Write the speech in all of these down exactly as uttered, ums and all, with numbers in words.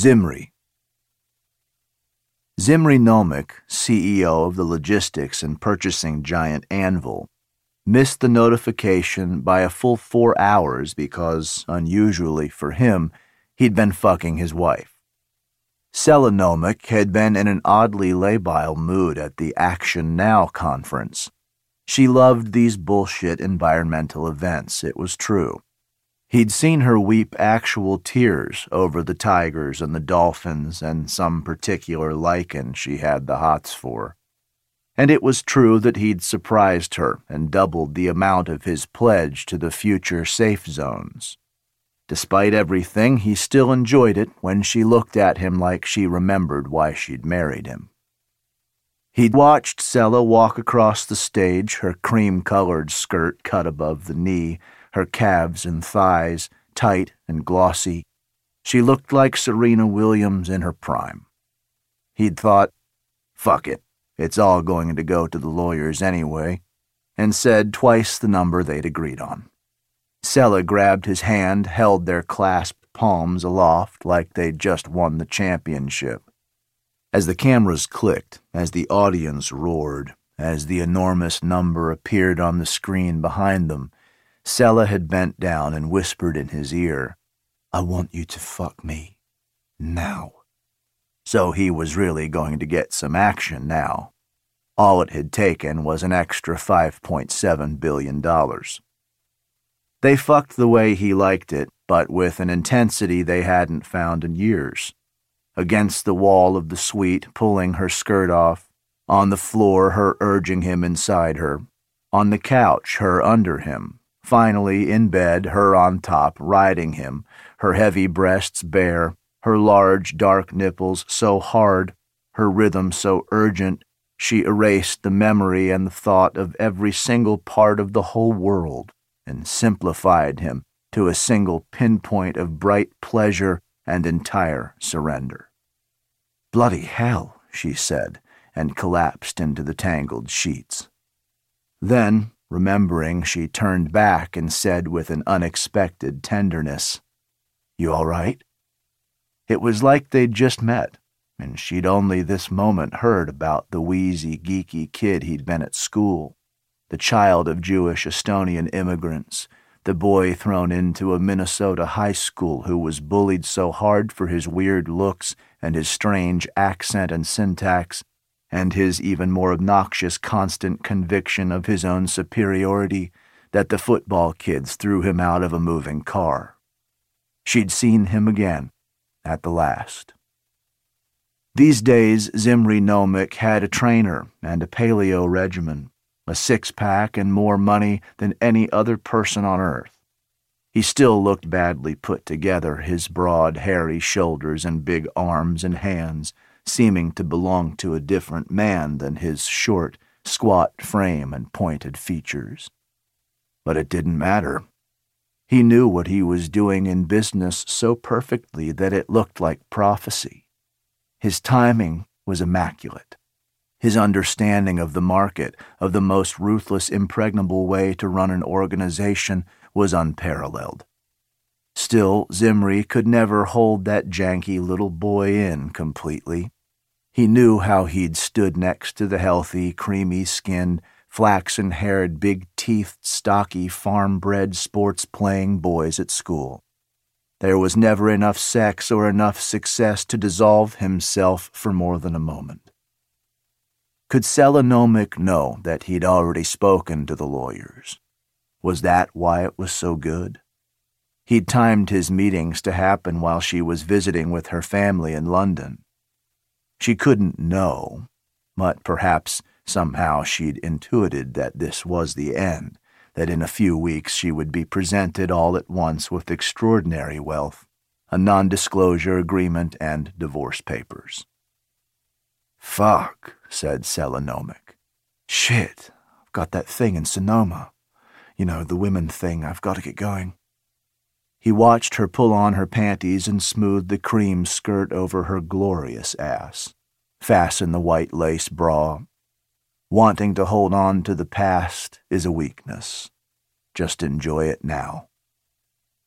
Zimri. Zimri Nomek, C E O of the logistics and purchasing giant Anvil, missed the notification by a full four hours because, unusually for him, he'd been fucking his wife. Sela Nomek had been in an oddly labile mood at the Action Now conference. She loved these bullshit environmental events, it was true. He'd seen her weep actual tears over the tigers and the dolphins and some particular lichen she had the hots for. And it was true that he'd surprised her and doubled the amount of his pledge to the future safe zones. Despite everything, he still enjoyed it when she looked at him like she remembered why she'd married him. He'd watched Sela walk across the stage, her cream-colored skirt cut above the knee, her calves and thighs tight and glossy. She looked like Serena Williams in her prime. He'd thought, fuck it, it's all going to go to the lawyers anyway, and said twice the number they'd agreed on. Sela grabbed his hand, held their clasped palms aloft like they'd just won the championship. As the cameras clicked, as the audience roared, as the enormous number appeared on the screen behind them, Sela had bent down and whispered in his ear, "I want you to fuck me. Now." So he was really going to get some action now. All it had taken was an extra five point seven billion dollars. They fucked the way he liked it, but with an intensity they hadn't found in years. Against the wall of the suite, pulling her skirt off. On the floor, her urging him inside her. On the couch, her under him. Finally, in bed, her on top, riding him, her heavy breasts bare, her large, dark nipples so hard, her rhythm so urgent, she erased the memory and the thought of every single part of the whole world and simplified him to a single pinpoint of bright pleasure and entire surrender. "Bloody hell," she said, and collapsed into the tangled sheets. Then, remembering, she turned back and said with an unexpected tenderness, "You all right?" It was like they'd just met, and she'd only this moment heard about the wheezy, geeky kid he'd been at school, the child of Jewish Estonian immigrants, the boy thrown into a Minnesota high school who was bullied so hard for his weird looks and his strange accent and syntax, and his even more obnoxious constant conviction of his own superiority, that the football kids threw him out of a moving car. She'd seen him again, at the last. These days, Zimri Nomek had a trainer and a paleo regimen, a six-pack and more money than any other person on earth. He still looked badly put together, his broad, hairy shoulders and big arms and hands, seeming to belong to a different man than his short, squat frame and pointed features. But it didn't matter. He knew what he was doing in business so perfectly that it looked like prophecy. His timing was immaculate. His understanding of the market, of the most ruthless, impregnable way to run an organization, was unparalleled. Still, Zimri could never hold that janky little boy in completely. He knew how he'd stood next to the healthy, creamy-skinned, flaxen-haired, big-teethed, stocky, farm-bred, sports-playing boys at school. There was never enough sex or enough success to dissolve himself for more than a moment. Could Sela Nomek know that he'd already spoken to the lawyers? Was that why it was so good? He'd timed his meetings to happen while she was visiting with her family in London. She couldn't know, but perhaps somehow she'd intuited that this was the end, that in a few weeks she would be presented all at once with extraordinary wealth, a non-disclosure agreement, and divorce papers. "Fuck," said Sela Nomek. "Shit, I've got that thing in Sonoma. You know, the women thing, I've got to get going." He watched her pull on her panties and smooth the cream skirt over her glorious ass, fasten the white lace bra. Wanting to hold on to the past is a weakness. Just enjoy it now.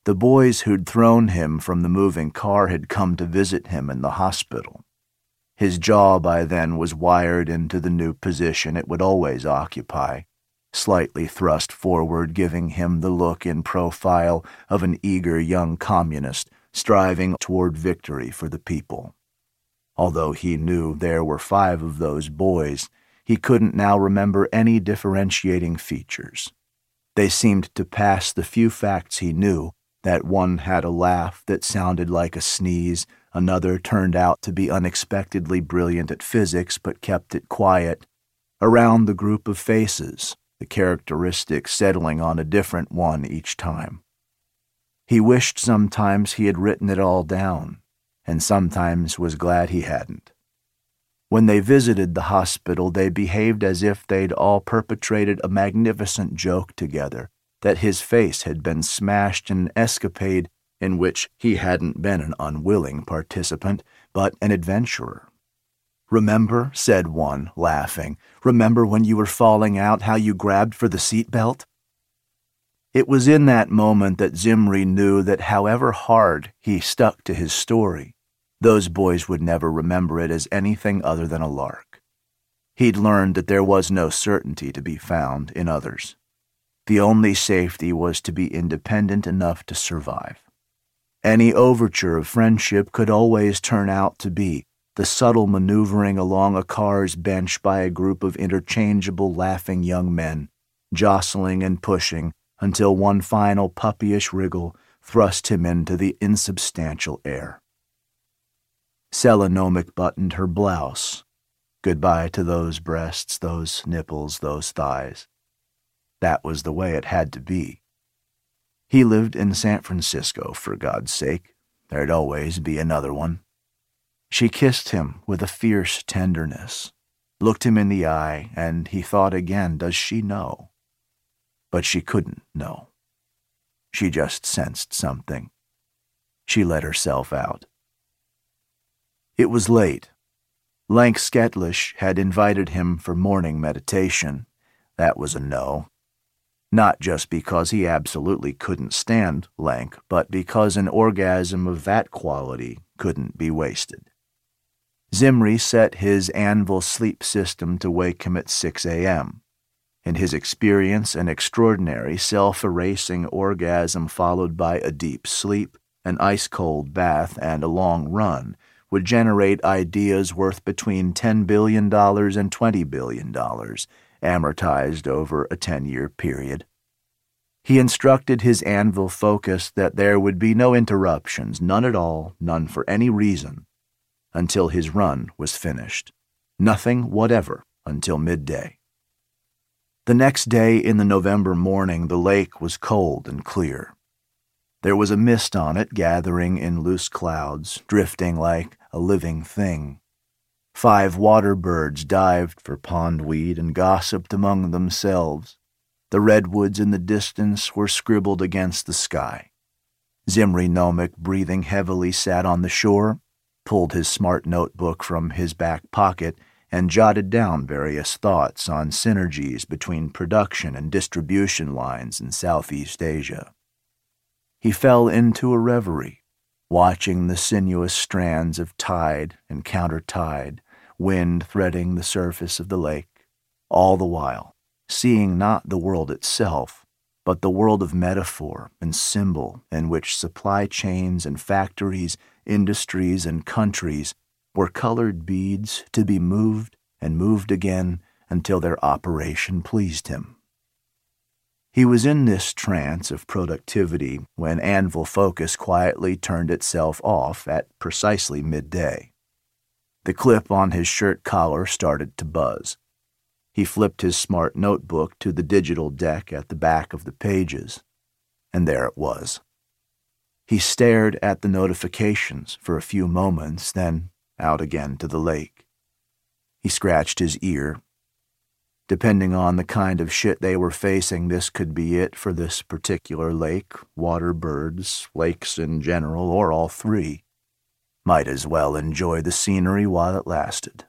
The boys who'd thrown him from the moving car had come to visit him in the hospital. His jaw by then was wired into the new position it would always occupy, slightly thrust forward, giving him the look in profile of an eager young communist striving toward victory for the people. Although he knew there were five of those boys, he couldn't now remember any differentiating features. They seemed to pass the few facts he knew, that one had a laugh that sounded like a sneeze, another turned out to be unexpectedly brilliant at physics but kept it quiet, around the group of faces, the characteristics settling on a different one each time. He wished sometimes he had written it all down, and sometimes was glad he hadn't. When they visited the hospital, they behaved as if they'd all perpetrated a magnificent joke together, that his face had been smashed in an escapade in which he hadn't been an unwilling participant, but an adventurer. "Remember," said one, laughing, "remember when you were falling out, how you grabbed for the seat belt?" It was in that moment that Zimri knew that however hard he stuck to his story, those boys would never remember it as anything other than a lark. He'd learned that there was no certainty to be found in others. The only safety was to be independent enough to survive. Any overture of friendship could always turn out to be the subtle maneuvering along a car's bench by a group of interchangeable, laughing young men, jostling and pushing until one final puppyish wriggle thrust him into the insubstantial air. Selenomic buttoned her blouse. Goodbye to those breasts, those nipples, those thighs. That was the way it had to be. He lived in San Francisco, for God's sake. There'd always be another one. She kissed him with a fierce tenderness, looked him in the eye, and he thought again, does she know? But she couldn't know. She just sensed something. She let herself out. It was late. Lank Sketlish had invited him for morning meditation. That was a no. Not just because he absolutely couldn't stand Lank, but because an orgasm of that quality couldn't be wasted. Zimri set his anvil sleep system to wake him at six a.m. In his experience, an extraordinary self-erasing orgasm followed by a deep sleep, an ice-cold bath, and a long run would generate ideas worth between ten billion dollars and twenty billion dollars, amortized over a ten-year period. He instructed his anvil focus that there would be no interruptions, none at all, none for any reason, until his run was finished. Nothing whatever until midday. The next day in the November morning, the lake was cold and clear. There was a mist on it gathering in loose clouds, drifting like a living thing. Five water birds dived for pondweed and gossiped among themselves. The redwoods in the distance were scribbled against the sky. Zimri Nomek, breathing heavily, sat on the shore, pulled his smart notebook from his back pocket, and jotted down various thoughts on synergies between production and distribution lines in Southeast Asia. He fell into a reverie, watching the sinuous strands of tide and counter-tide, wind threading the surface of the lake, all the while seeing not the world itself, but the world of metaphor and symbol in which supply chains and factories, industries and countries were colored beads to be moved and moved again until their operation pleased him. He was in this trance of productivity when Anvil Focus quietly turned itself off at precisely midday. The clip on his shirt collar started to buzz. He flipped his smart notebook to the digital deck at the back of the pages, and there it was. He stared at the notifications for a few moments, then out again to the lake. He scratched his ear. Depending on the kind of shit they were facing, this could be it for this particular lake, water birds, lakes in general, or all three. Might as well enjoy the scenery while it lasted.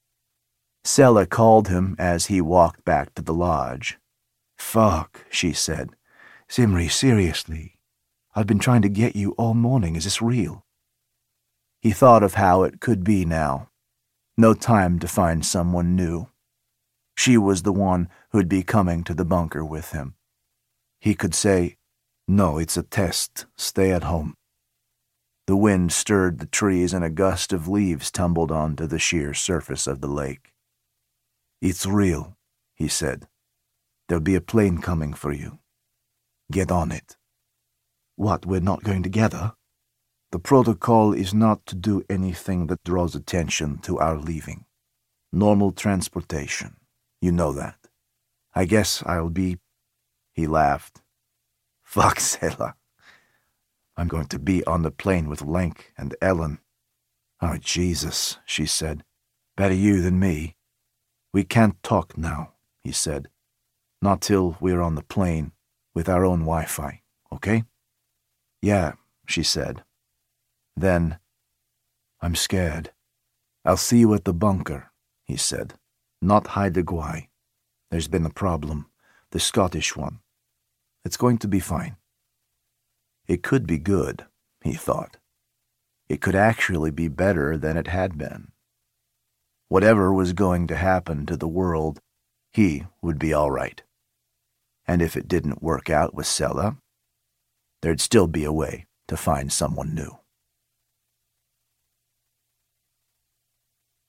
Sela called him as he walked back to the lodge. "Fuck," she said. "Zimri, seriously. I've been trying to get you all morning. Is this real? He thought of how it could be now. No time to find someone new. She was the one who'd be coming to the bunker with him. He could say, "No, it's a test. Stay at home." The wind stirred the trees and a gust of leaves tumbled onto the sheer surface of the lake. "It's real," he said. "There'll be a plane coming for you. Get on it." "What, we're not going together?" "The protocol is not to do anything that draws attention to our leaving. Normal transportation. You know that. I guess I'll be..." He laughed. "Fuck, Selah. I'm going to be on the plane with Lenk and Ellen." "Oh, Jesus," she said. "Better you than me." "We can't talk now," he said. "Not till we're on the plane with our own Wi-Fi, okay?" "Yeah," she said. Then, "I'm scared." "I'll see you at the bunker," he said. "Not Haida Gwaii. There's been a problem. The Scottish one. It's going to be fine." It could be good, he thought. It could actually be better than it had been. Whatever was going to happen to the world, he would be all right. And if it didn't work out with Selah, there'd still be a way to find someone new.